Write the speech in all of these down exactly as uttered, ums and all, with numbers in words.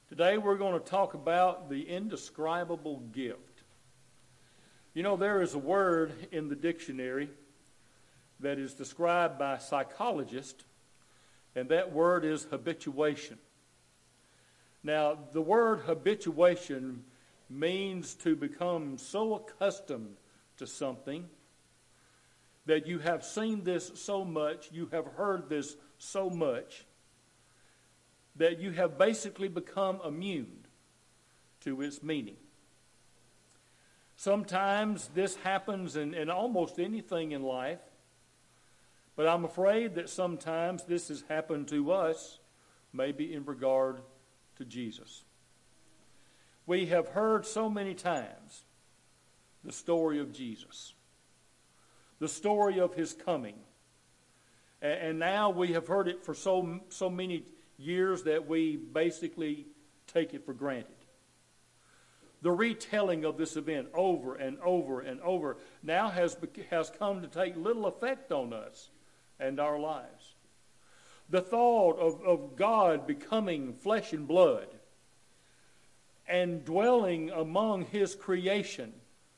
Today we're going to talk about the indescribable gift. You know, there is a word in the dictionary that is described by psychologists, and that word is habituation. Now, the word habituation means to become so accustomed to something that you have seen this so much, you have heard this so much, that you have basically become immune to its meaning. Sometimes this happens in, in almost anything in life, but I'm afraid that sometimes this has happened to us, maybe in regard to Jesus. We have heard so many times the story of Jesus, the story of his coming, and, and now we have heard it for so so many years that we basically take it for granted. The retelling of this event over and over and over now has, has come to take little effect on us and our lives. The thought of, of God becoming flesh and blood and dwelling among his creation,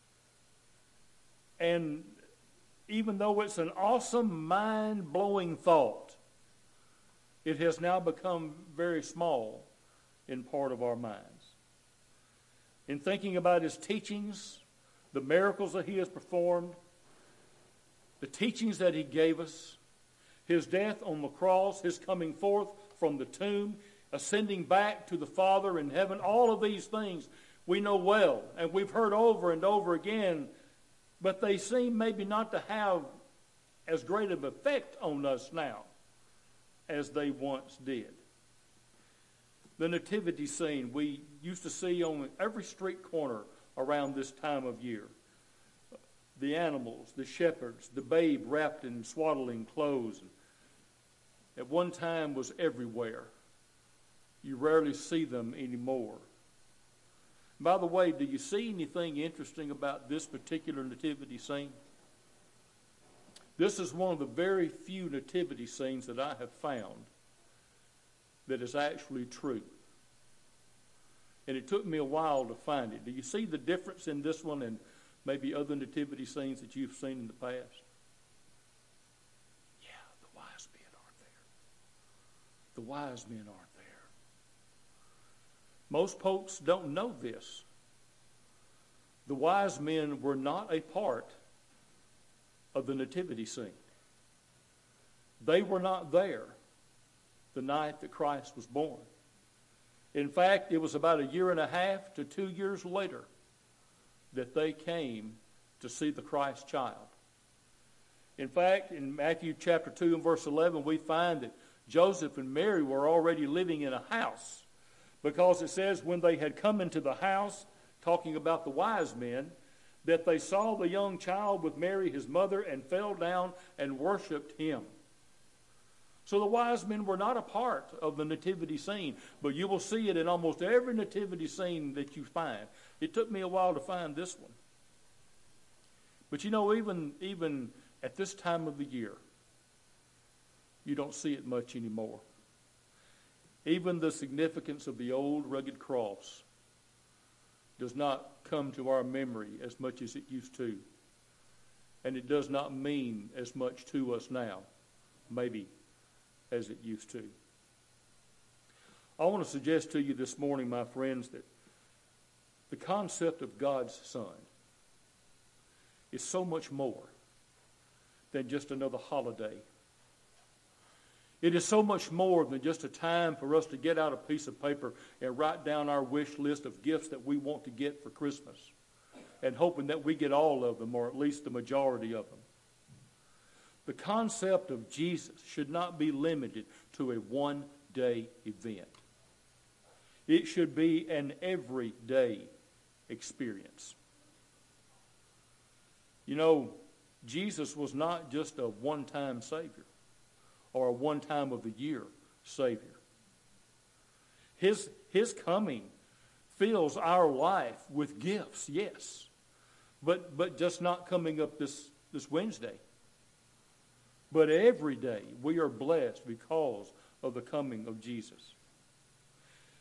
and even though it's an awesome, mind-blowing thought, it has now become very small in part of our minds. In thinking about his teachings, the miracles that he has performed, the teachings that he gave us, his death on the cross, his coming forth from the tomb, ascending back to the Father in heaven, all of these things we know well and we've heard over and over again, but they seem maybe not to have as great of effect on us now as they once did. The nativity scene we used to see on every street corner around this time of year. The animals, the shepherds, the babe wrapped in swaddling clothes, at one time was everywhere. You rarely see them anymore. By the way, do you see anything interesting about this particular nativity scene? This is one of the very few nativity scenes that I have found that is actually true. And it took me a while to find it. Do you see the difference in this one and maybe other nativity scenes that you've seen in the past? Yeah, the wise men aren't there. The wise men aren't there. Most folks don't know this. The wise men were not a part of the nativity scene. They were not there the night that Christ was born. In fact, it was about a year and a half to two years later that they came to see the Christ child. In fact, in Matthew chapter two and verse eleven, we find that Joseph and Mary were already living in a house, because it says when they had come into the house, talking about the wise men, that they saw the young child with Mary, his mother, and fell down and worshipped him. So the wise men were not a part of the nativity scene, but you will see it in almost every nativity scene that you find. It took me a while to find this one. But you know, even, even at this time of the year, you don't see it much anymore. Even the significance of the old rugged cross does not come to our memory as much as it used to. And it does not mean as much to us now, maybe, as it used to. I want to suggest to you this morning, my friends, that the concept of God's Son is so much more than just another holiday. It is so much more than just a time for us to get out a piece of paper and write down our wish list of gifts that we want to get for Christmas, and hoping that we get all of them, or at least the majority of them. The concept of Jesus should not be limited to a one-day event. It should be an everyday experience. You know, Jesus was not just a one-time Savior or a one-time of the year Savior. His, his coming fills our life with gifts, yes, but, but just not coming up this, this Wednesday. But every day we are blessed because of the coming of Jesus.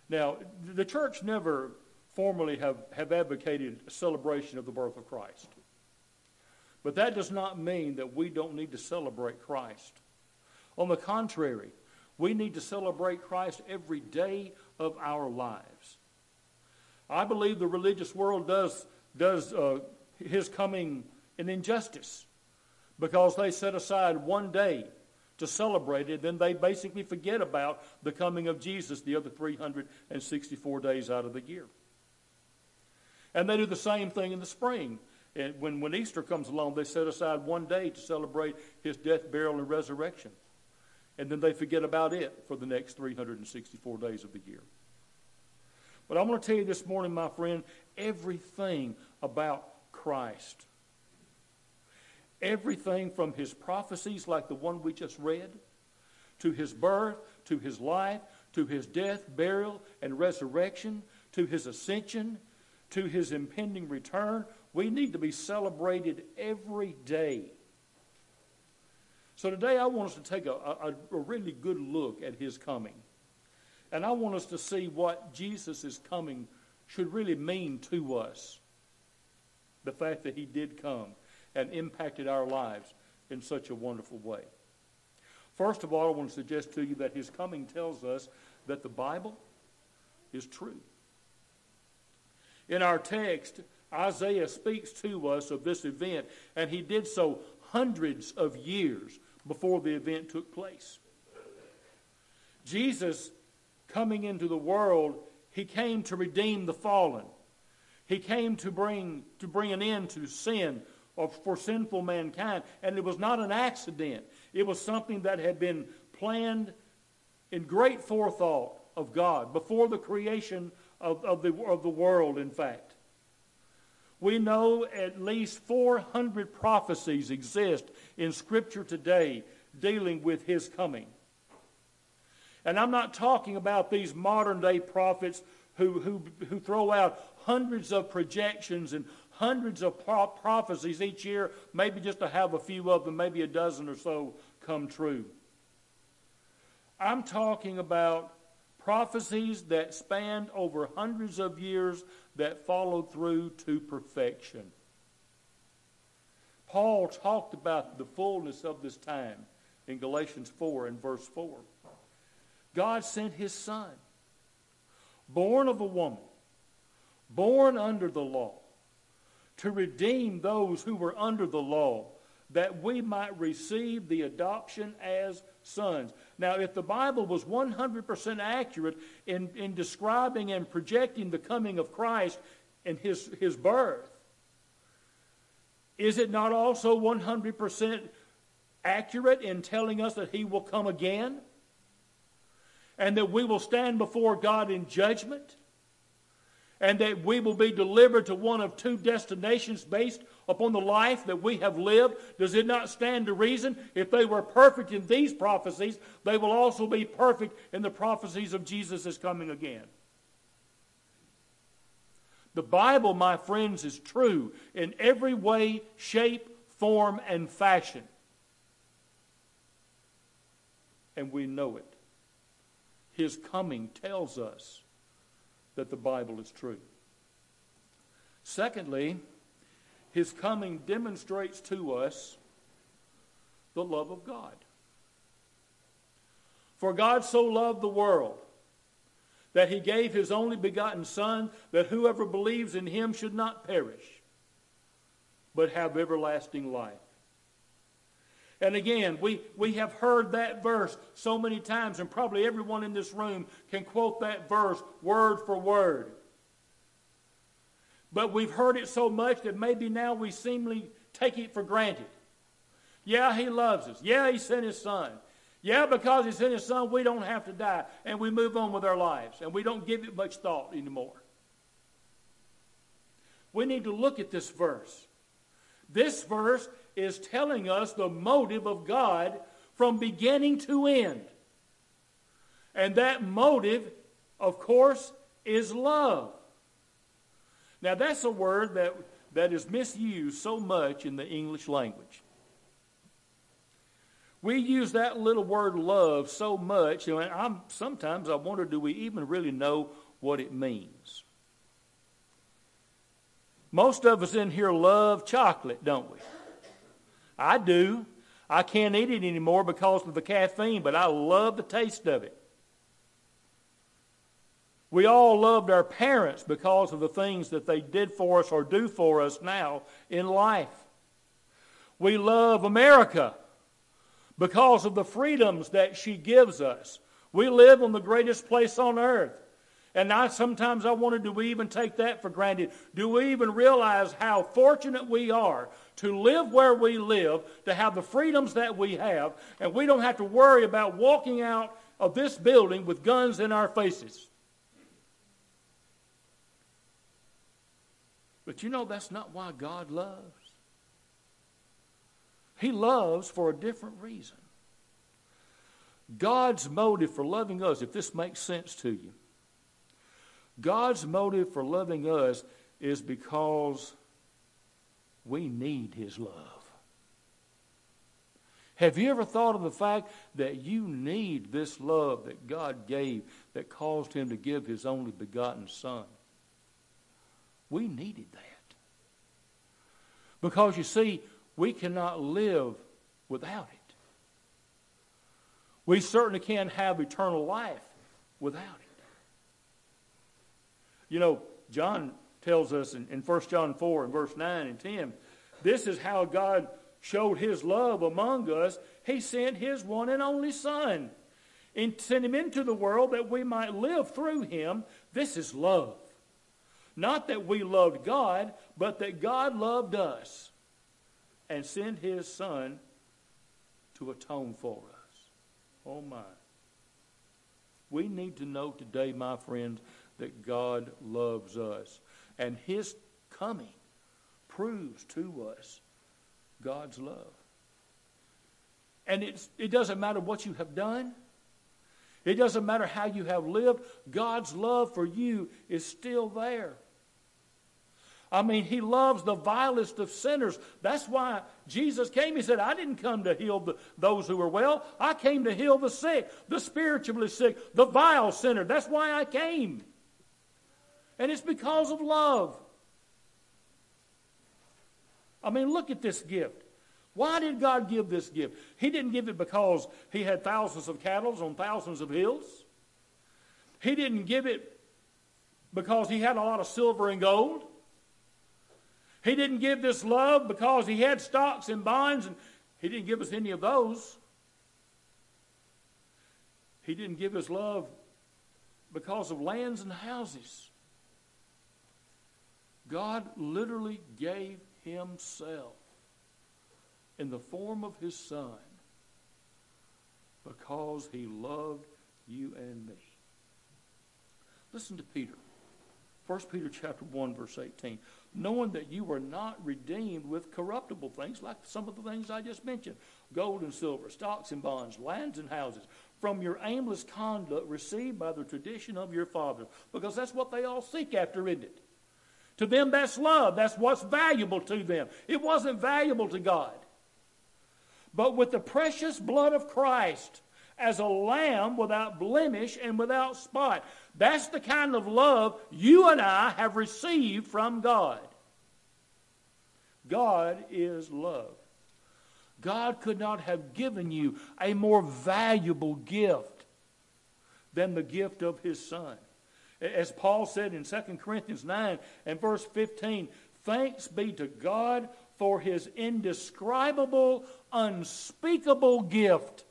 Now, the church never formally have, have advocated a celebration of the birth of Christ. But that does not mean that we don't need to celebrate Christ. On the contrary, we need to celebrate Christ every day of our lives. I believe the religious world does, does uh, his coming an injustice because they set aside one day to celebrate it, then they basically forget about the coming of Jesus the other three hundred sixty-four days out of the year. And they do the same thing in the spring. And when, when Easter comes along, they set aside one day to celebrate his death, burial, and resurrection. And then they forget about it for the next three hundred sixty-four days of the year. But I'm going to tell you this morning, my friend, everything about Christ, everything from his prophecies like the one we just read, to his birth, to his life, to his death, burial, and resurrection, to his ascension, to his impending return, we need to be celebrated every day. So today I want us to take a, a, a really good look at his coming. And I want us to see what Jesus' coming should really mean to us. The fact that he did come and impacted our lives in such a wonderful way. First of all, I want to suggest to you that his coming tells us that the Bible is true. In our text, Isaiah speaks to us of this event, and he did so hundreds of years before the event took place. Jesus, coming into the world, he came to redeem the fallen. He came to bring, to bring an end to sin or for sinful mankind, and it was not an accident. It was something that had been planned in great forethought of God before the creation of, of, the, of the world, in fact. We know at least four hundred prophecies exist in Scripture today dealing with his coming. And I'm not talking about these modern-day prophets who, who, who throw out hundreds of projections and hundreds of pro- prophecies each year, maybe just to have a few of them, maybe a dozen or so come true. I'm talking about prophecies that spanned over hundreds of years that followed through to perfection. Paul talked about the fullness of this time in Galatians four and verse four. God sent his Son, born of a woman, born under the law, to redeem those who were under the law, that we might receive the adoption as sons. Now, if the Bible was one hundred percent accurate in, in describing and projecting the coming of Christ and his, his birth, is it not also one hundred percent accurate in telling us that he will come again? And that we will stand before God in judgment? And that we will be delivered to one of two destinations based upon the life that we have lived? Does it not stand to reason, if they were perfect in these prophecies, they will also be perfect in the prophecies of Jesus is coming again? The Bible, my friends, is true in every way, shape, form, and fashion. And we know it. His coming tells us that the Bible is true. Secondly, his coming demonstrates to us the love of God. For God so loved the world that he gave his only begotten Son, that whoever believes in him should not perish, but have everlasting life. And again, we, we have heard that verse so many times, and probably everyone in this room can quote that verse word for word. But we've heard it so much that maybe now we seemingly take it for granted. Yeah, he loves us. Yeah, he sent his Son. Yeah, because he sent his Son, we don't have to die. And we move on with our lives. And we don't give it much thought anymore. We need to look at this verse. This verse is telling us the motive of God from beginning to end. And that motive, of course, is love. Now, that's a word that, that is misused so much in the English language. We use that little word love so much, and I'm, sometimes I wonder, do we even really know what it means. Most of us in here love chocolate, don't we? I do. I can't eat it anymore because of the caffeine, but I love the taste of it. We all loved our parents because of the things that they did for us or do for us now in life. We love America because of the freedoms that she gives us. We live on the greatest place on earth. And I, sometimes I wonder, do we even take that for granted? Do we even realize how fortunate we are to live where we live, to have the freedoms that we have, and we don't have to worry about walking out of this building with guns in our faces? But you know, that's not why God loves. He loves for a different reason. God's motive for loving us, if this makes sense to you, God's motive for loving us is because we need His love. Have you ever thought of the fact that you need this love that God gave that caused Him to give His only begotten Son? We needed that. Because you see, we cannot live without it. We certainly can't have eternal life without it. You know, John tells us in, in First John four and verse nine and ten, this is how God showed His love among us. He sent His one and only Son and sent Him into the world that we might live through Him. This is love. Not that we loved God, but that God loved us and sent His Son to atone for us. Oh my. We need to know today, my friends, that God loves us. And His coming proves to us God's love. And it's, it doesn't matter what you have done. It doesn't matter how you have lived. God's love for you is still there. I mean, He loves the vilest of sinners. That's why Jesus came. He said, I didn't come to heal the, those who are well. I came to heal the sick, the spiritually sick, the vile sinner. That's why I came. And it's because of love. I mean, look at this gift. Why did God give this gift? He didn't give it because He had thousands of cattle on thousands of hills. He didn't give it because He had a lot of silver and gold. He didn't give this love because He had stocks and bonds, and He didn't give us any of those. He didn't give His love because of lands and houses. God literally gave Himself in the form of His Son because He loved you and me. Listen to Peter. First Peter chapter one, verse eighteen. Knowing that you were not redeemed with corruptible things, like some of the things I just mentioned, gold and silver, stocks and bonds, lands and houses, from your aimless conduct received by the tradition of your fathers. Because that's what they all seek after, isn't it? To them, that's love. That's what's valuable to them. It wasn't valuable to God. But with the precious blood of Christ, as a lamb without blemish and without spot. That's the kind of love you and I have received from God. God is love. God could not have given you a more valuable gift than the gift of His Son. As Paul said in Second Corinthians nine and verse fifteen, thanks be to God for His indescribable, unspeakable gift.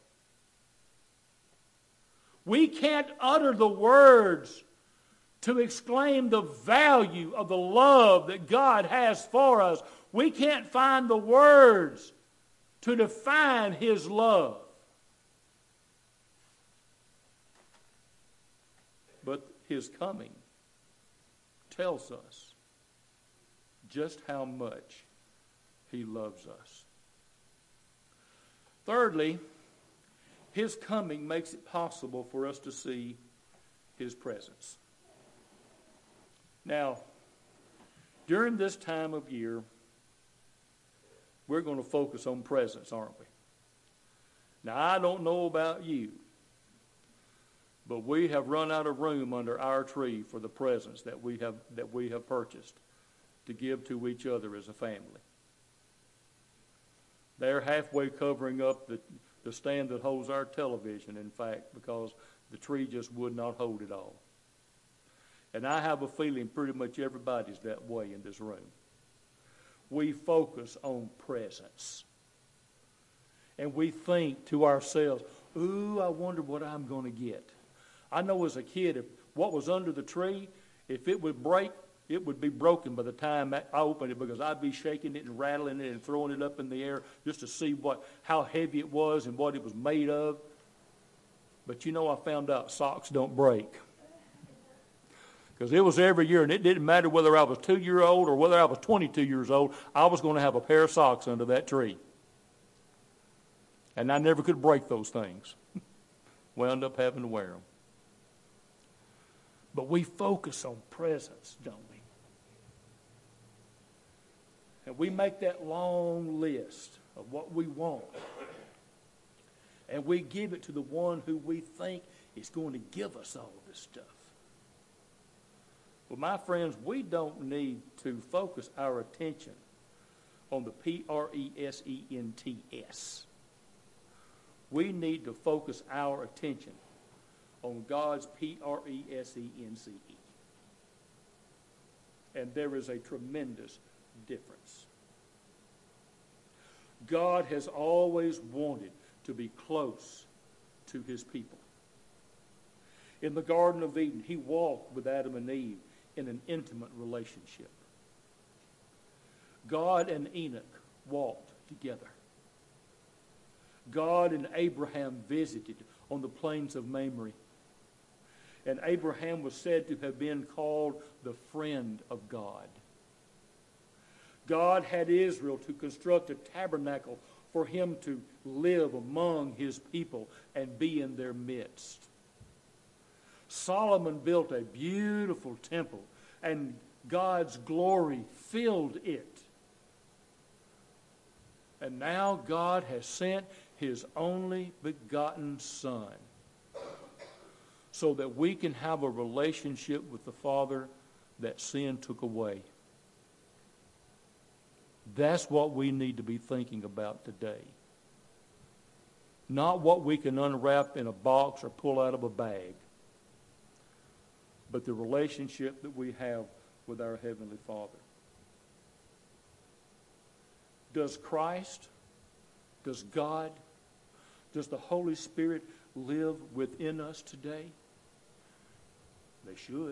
We can't utter the words to exclaim the value of the love that God has for us. We can't find the words to define His love. But His coming tells us just how much He loves us. Thirdly, His coming makes it possible for us to see His presence. Now, during this time of year, we're going to focus on presence, aren't we? Now, I don't know about you, But we have run out of room under our tree for the presents that we have that we have purchased to give to each other as a family. They're halfway covering up the, the stand that holds our television, in fact, because the tree just would not hold it all. And I have a feeling pretty much everybody's that way in this room. We focus on presents. And we think to ourselves, ooh, I wonder what I'm going to get. I know as a kid, if what was under the tree, if it would break, it would be broken by the time I opened it, because I'd be shaking it and rattling it and throwing it up in the air just to see what how heavy it was and what it was made of. But you know, I found out socks don't break. Because it was every year, and it didn't matter whether I was two-year-old or whether I was twenty-two years old, I was going to have a pair of socks under that tree. And I never could break those things. Wound up having to wear them. But we focus on presents, don't we? And we make that long list of what we want. And we give it to the one who we think is going to give us all this stuff. Well, my friends, we don't need to focus our attention on the P R E S E N T S. We need to focus our attention on God's P R E S E N C E. And there is a tremendous difference. God has always wanted to be close to his people. In the Garden of Eden, he walked with Adam and Eve in an intimate relationship. God and Enoch walked together. God and Abraham visited on the plains of Mamre. And Abraham was said to have been called the friend of God. God had Israel to construct a tabernacle for him to live among his people and be in their midst. Solomon built a beautiful temple, and God's glory filled it. And now God has sent his only begotten Son so that we can have a relationship with the Father that sin took away. That's what we need to be thinking about today. Not what we can unwrap in a box or pull out of a bag, but the relationship that we have with our Heavenly Father. Does Christ, does God, does the Holy Spirit live within us today? They should.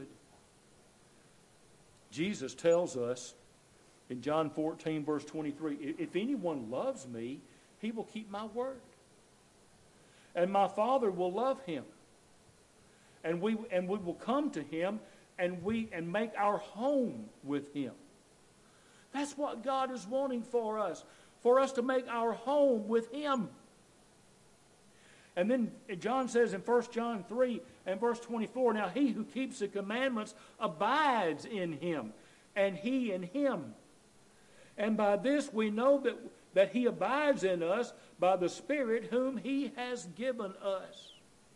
Jesus tells us in John fourteen, verse twenty-three, if anyone loves me, he will keep my word. And my Father will love him. And we and we will come to him and we and make our home with him. That's what God is wanting for us, for us to make our home with him. And then John says in First John three and verse twenty-four, now he who keeps the commandments abides in him, and he in him. And by this we know that, that he abides in us by the Spirit whom he has given us.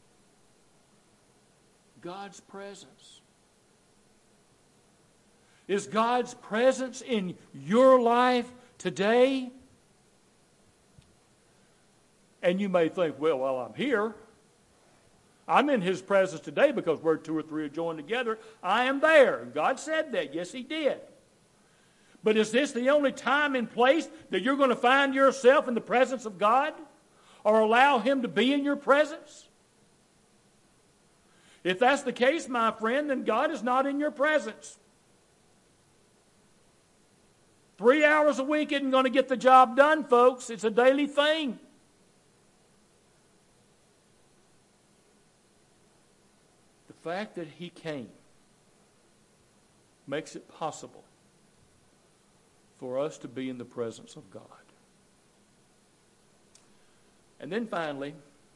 God's presence. Is God's presence in your life today? And you may think, well, while I'm here, I'm in his presence today because where two or three are joined together, I am there. And God said that. Yes, he did. But is this the only time and place that you're going to find yourself in the presence of God? Or allow him to be in your presence? If that's the case, my friend, then God is not in your presence. Three hours a week isn't going to get the job done, folks. It's a daily thing. The fact that he came makes it possible for us to be in the presence of God. And then finally,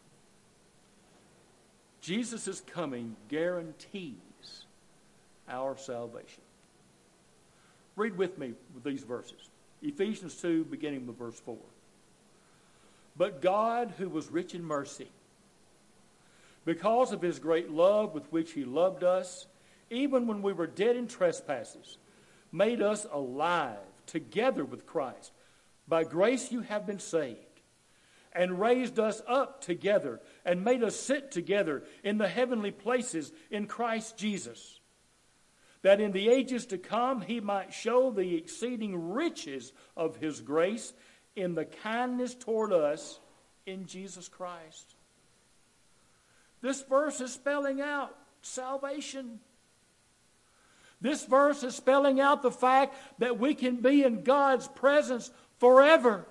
Jesus' coming guarantees our salvation. Read with me with these verses. Ephesians two, beginning with verse four. But God, who was rich in mercy, because of his great love with which he loved us, even when we were dead in trespasses, made us alive together with Christ. By grace you have been saved, and raised us up together, and made us sit together in the heavenly places in Christ Jesus, that in the ages to come he might show the exceeding riches of his grace in the kindness toward us in Jesus Christ. This verse is spelling out salvation. This verse is spelling out the fact that we can be in God's presence forever.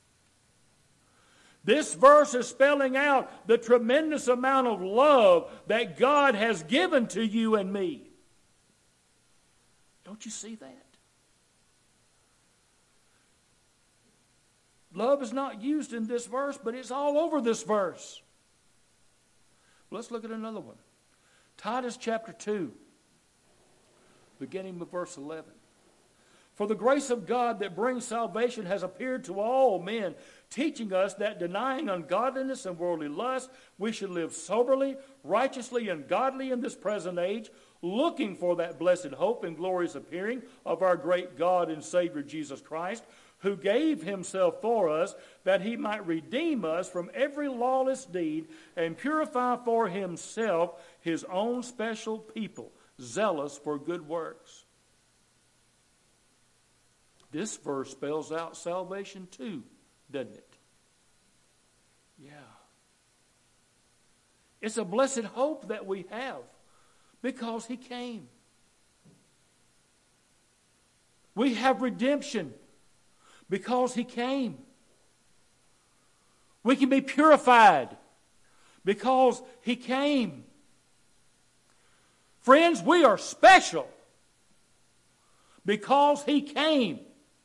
This verse is spelling out the tremendous amount of love that God has given to you and me. Don't you see that? Love is not used in this verse, but it's all over this verse. Let's look at another one. Titus chapter two, beginning with verse eleven. For the grace of God that brings salvation has appeared to all men, teaching us that denying ungodliness and worldly lust, we should live soberly, righteously, and godly in this present age, looking for that blessed hope and glorious appearing of our great God and Savior Jesus Christ, who gave himself for us, that he might redeem us from every lawless deed and purify for himself his own special people, zealous for good works. This verse spells out salvation too, doesn't it? Yeah. It's a blessed hope that we have because he came. We have redemption because he came. We can be purified because he came. Friends, we are special because he came.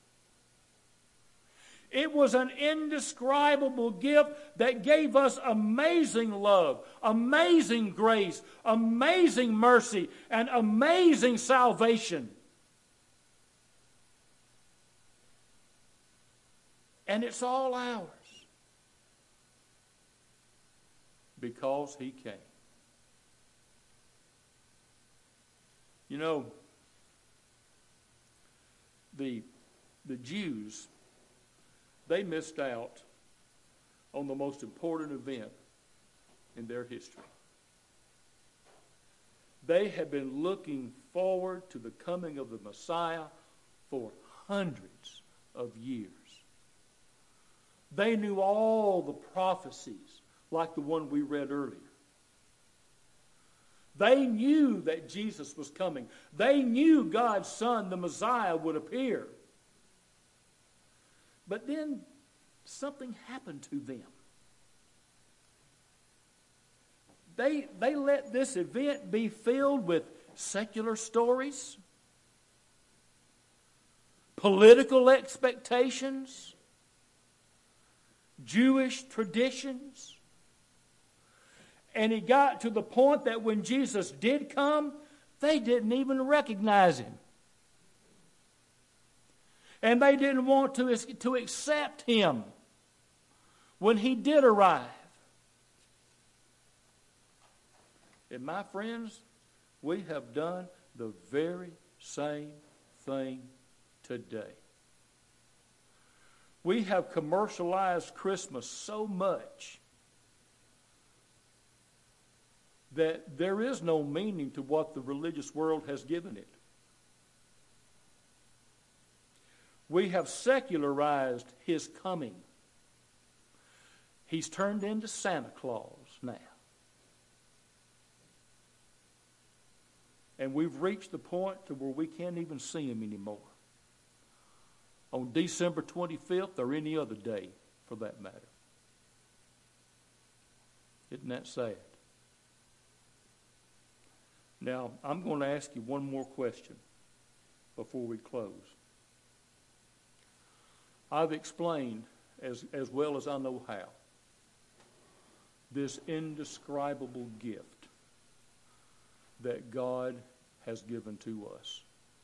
It was an indescribable gift that gave us amazing love, amazing grace, amazing mercy, and amazing salvation. And it's all ours because he came. You know, the, the Jews, they missed out on the most important event in their history. They had been looking forward to the coming of the Messiah for hundreds of years. They knew all the prophecies, like the one we read earlier. They knew that Jesus was coming. They knew God's Son, the Messiah, would appear. But then something happened to them. They, they let this event be filled with secular stories, political expectations, Jewish traditions. And it got to the point that when Jesus did come, they didn't even recognize him. And they didn't want to, to accept him when he did arrive. And my friends, we have done the very same thing today. We have commercialized Christmas so much that there is no meaning to what the religious world has given it. We have secularized his coming. He's turned into Santa Claus now. And we've reached the point to where we can't even see him anymore. On December twenty-fifth or any other day for that matter. Isn't that sad? Now, I'm going to ask you one more question before we close. I've explained, as, as well as I know how, this indescribable gift that God has given to us.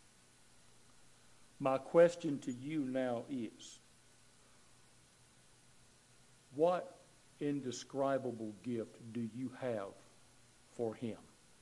My question to you now is, what indescribable gift do you have for him.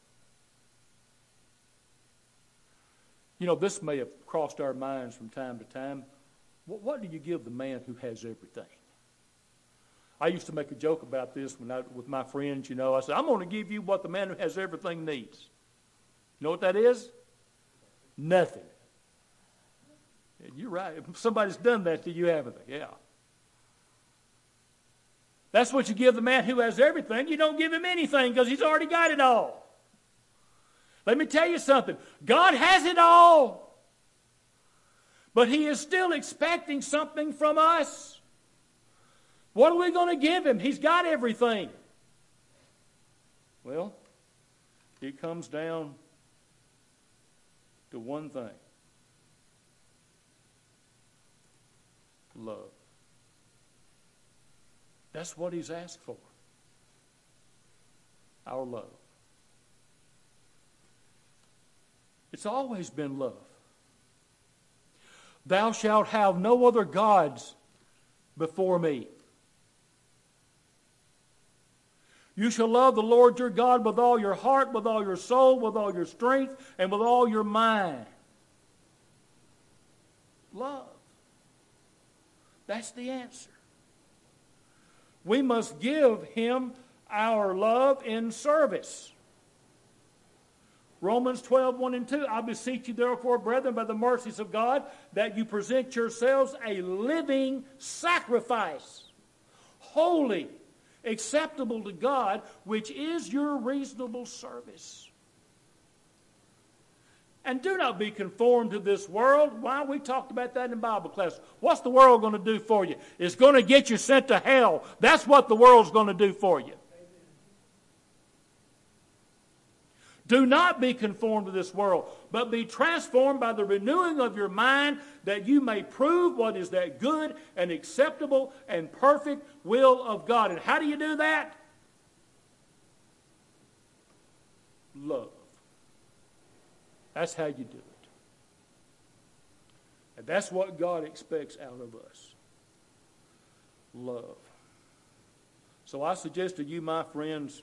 You know, this may have crossed our minds from time to time. What, what do you give the man who has everything? I used to make a joke about this when I, with my friends, you know. I said, I'm going to give you what the man who has everything needs. You know what that is? Nothing. And you're right. Somebody's done that to you, haven't they? Yeah. That's what you give the man who has everything. You don't give him anything because he's already got it all. Let me tell you something. God has it all. But he is still expecting something from us. What are we going to give him? He's got everything. Well, it comes down to one thing. Love. That's what he's asked for. Our love. It's always been love. Thou shalt have no other gods before me. You shall love the Lord your God with all your heart, with all your soul, with all your strength, and with all your mind. Love. That's the answer. We must give him our love in service. Romans twelve, one and two, I beseech you therefore, brethren, by the mercies of God, that you present yourselves a living sacrifice, holy, acceptable to God, which is your reasonable service. And do not be conformed to this world. Why? We talked about that in Bible class. What's the world going to do for you? It's going to get you sent to hell. That's what the world's going to do for you. Do not be conformed to this world, but be transformed by the renewing of your mind, that you may prove what is that good and acceptable and perfect will of God. And how do you do that? Love. That's how you do it. And that's what God expects out of us. Love. So I suggest to you, my friends,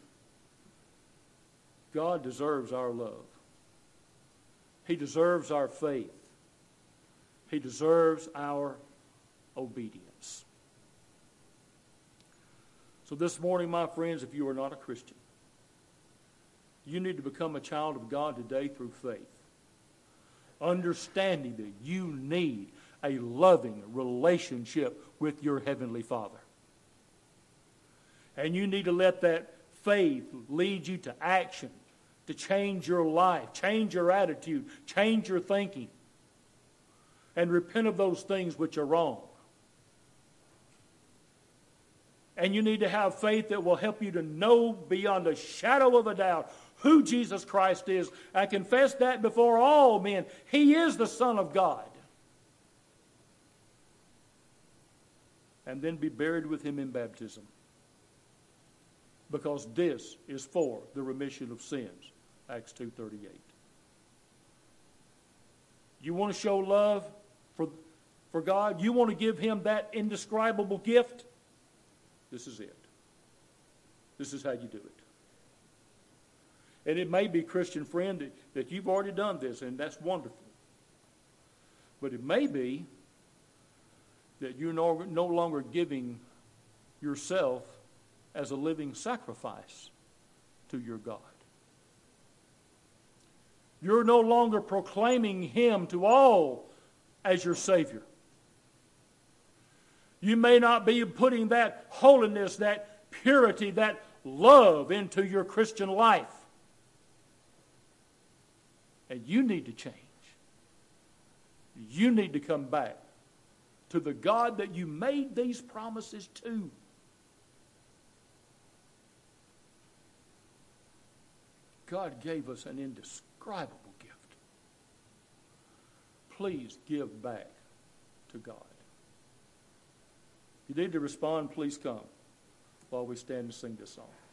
God deserves our love. He deserves our faith. He deserves our obedience. So this morning, my friends, if you are not a Christian, you need to become a child of God today through faith, understanding that you need a loving relationship with your Heavenly Father. And you need to let that faith lead you to action, to change your life, change your attitude, change your thinking, and repent of those things which are wrong. And you need to have faith that will help you to know beyond a shadow of a doubt who Jesus Christ is. I confess that before all men. He is the Son of God. And then be buried with him in baptism. Because this is for the remission of sins. Acts two thirty-eight. You want to show love for, for God? You want to give him that indescribable gift? This is it. This is how you do it. And it may be, Christian friend, that, that you've already done this, and that's wonderful. But it may be that you're no, no longer giving yourself as a living sacrifice to your God. You're no longer proclaiming him to all as your Savior. You may not be putting that holiness, that purity, that love into your Christian life. And you need to change. You need to come back to the God that you made these promises to. God gave us an indescribable gift. Please give back to God. If you need to respond, please come while we stand and sing this song.